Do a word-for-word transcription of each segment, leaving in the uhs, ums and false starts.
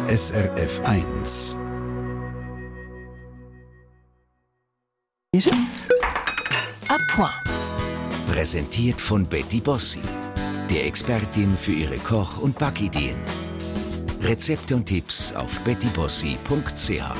S R F eins. Ist es? A point. Präsentiert von Betty Bossi, der Expertin für ihre Koch- und Backideen. Rezepte und Tipps auf betty bossi punkt c h.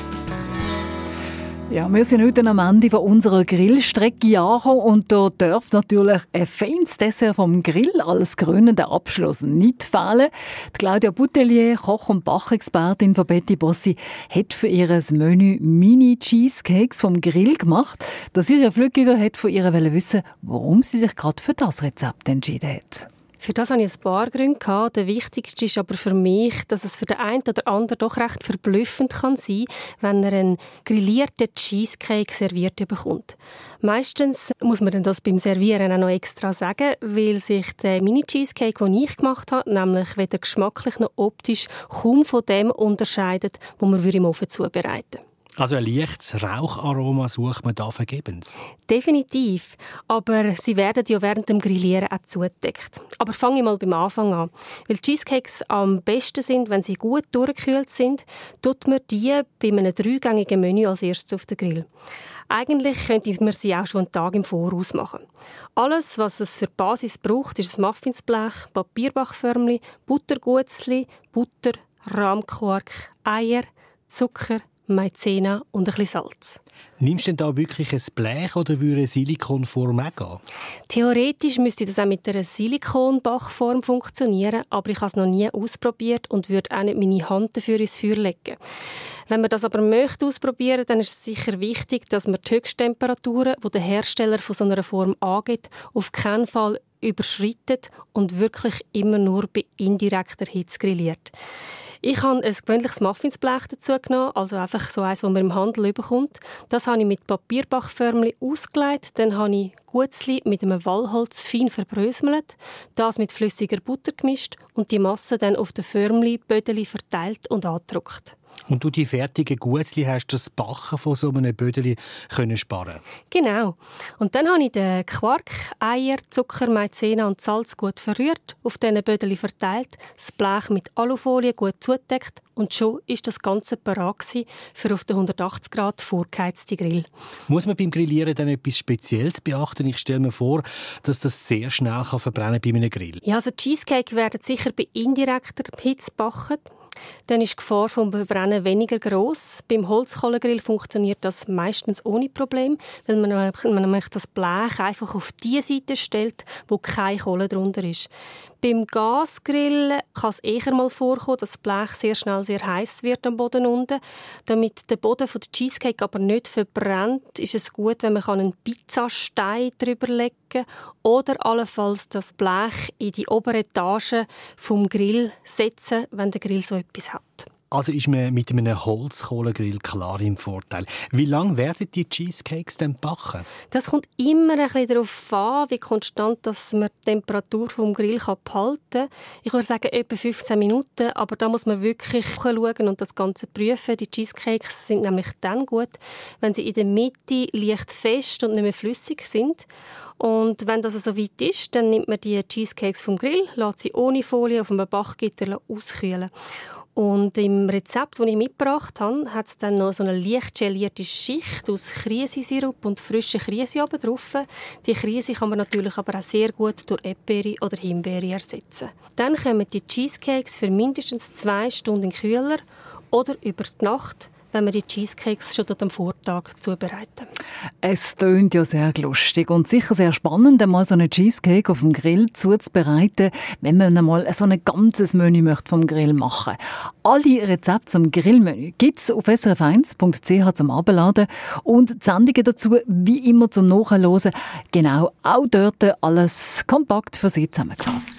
Ja, wir sind heute am Ende von unserer Grillstrecke angekommen und da darf natürlich ein feines Dessert vom Grill als krönender Abschluss nicht fehlen. Die Claudia Boutelier, Koch- und Bachexpertin von Betty Bossi, hat für ihr Menü Mini-Cheesecakes vom Grill gemacht. Der Silja Flückiger hat von ihr wissen, warum sie sich gerade für das Rezept entschieden hat. Für das hatte ich ein paar Gründe. Der wichtigste ist aber für mich, dass es für den einen oder anderen doch recht verblüffend kann sein, wenn er einen grillierten Cheesecake serviert bekommt. Meistens muss man das beim Servieren auch noch extra sagen, weil sich der Mini-Cheesecake, den ich gemacht habe, nämlich weder geschmacklich noch optisch kaum von dem unterscheidet, was man im Ofen zubereiten würde. Also ein leichtes Raucharoma sucht man da vergebens? Definitiv. Aber sie werden ja während dem Grillieren auch zugedeckt. Aber fange ich mal beim Anfang an. Weil Cheesecakes am besten sind, wenn sie gut durchgekühlt sind, tut man die bei einem dreigängigen Menü als erstes auf den Grill. Eigentlich könnte man sie auch schon einen Tag im Voraus machen. Alles, was es für die Basis braucht, ist ein Muffinsblech, Papierbachförmchen, Buttergutzli, Butter, Rahmquark, Eier, Zucker, Maizena und ein bisschen Salz. Nimmst du denn da wirklich ein Blech oder würde eine Silikonform auch gehen? Theoretisch müsste das auch mit einer Silikonbachform funktionieren, aber ich habe es noch nie ausprobiert und würde auch nicht meine Hand dafür ins Feuer legen. Wenn man das aber möchte ausprobieren, dann ist es sicher wichtig, dass man die Höchsttemperaturen, die der Hersteller von so einer Form angibt, auf keinen Fall überschreitet und wirklich immer nur bei indirekter Hitze grilliert. Ich habe ein gewöhnliches Muffinsblech dazu genommen, also einfach so eins, das man im Handel bekommt. Das habe ich mit Papierbachförmchen ausgelegt. Dann habe ich Gutzli mit einem Walholz fein verbröselt, das mit flüssiger Butter gemischt und die Masse dann auf den Förmchen Bödeli verteilt und angedruckt. Und du die fertigen Gutzli hast das Backen von so einem Bödeli können sparen? Genau. Und dann habe ich den Quark, Eier, Zucker, Maizena und Salz gut verrührt, auf diesen Bödeli verteilt, das Blech mit Alufolie gut zugedeckt und schon war das Ganze bereit für auf den hundertachtzig Grad vorgeheizten Grill. Muss man beim Grillieren dann etwas Spezielles beachten? Ich stelle mir vor, dass das sehr schnell verbrennen kann bei einem Grill. Ja, also Cheesecake werden sicher bei indirekter Hitze gebacken. Dann ist die Gefahr vom Verbrennen weniger gross. Beim Holzkohlegrill funktioniert das meistens ohne Problem, weil man, man nämlich das Blech einfach auf die Seite stellt, wo keine Kohle drunter ist. Beim Gasgrill kann es eher mal vorkommen, dass das Blech sehr schnell sehr heiß wird am Boden unten. Damit der Boden von der Cheesecake aber nicht verbrennt, ist es gut, wenn man einen Pizzastein drüber legen kann oder allenfalls das Blech in die obere Etage vom Grill setzen, wenn der Grill so etwas hat. Also ist man mit einem Holzkohlegrill klar im Vorteil. Wie lange werden die Cheesecakes denn backen? Das kommt immer ein bisschen darauf an, wie konstant dass man die Temperatur vom Grill behalten kann. Ich würde sagen, etwa fünfzehn Minuten, aber da muss man wirklich schauen und das Ganze prüfen. Die Cheesecakes sind nämlich dann gut, wenn sie in der Mitte leicht fest und nicht mehr flüssig sind. Und wenn das so weit ist, dann nimmt man die Cheesecakes vom Grill, lässt sie ohne Folie auf einem Bachgitter auskühlen. Und im Rezept, das ich mitgebracht habe, hat es dann noch so eine leicht gelierte Schicht aus Krisisirup und frischen Krise oben drauf. Die Krise kann man natürlich aber auch sehr gut durch Erdbeere oder Himbeere ersetzen. Dann kommen die Cheesecakes für mindestens zwei Stunden in den Kühler oder über die Nacht, wenn wir die Cheesecakes schon am Vortag zubereiten. Es tönt ja sehr lustig und sicher sehr spannend, einmal so einen Cheesecake auf dem Grill zuzubereiten, wenn man einmal so ein ganzes Menü möchte vom Grill machen. Alle Rezepte zum Grillmenü gibt es auf s r f eins punkt c h zum Abladen und die Sendungen dazu wie immer zum Nachhören. Genau, auch dort alles kompakt für Sie zusammengefasst.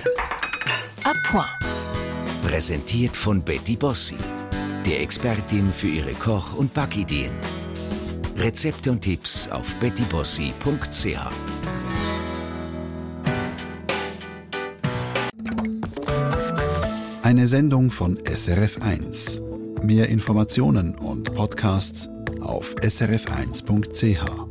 A point. Präsentiert von Betty Bossi, der Expertin für ihre Koch- und Backideen. Rezepte und Tipps auf betty bossi punkt c h. Eine Sendung von S R F eins. Mehr Informationen und Podcasts auf s r f eins punkt c h.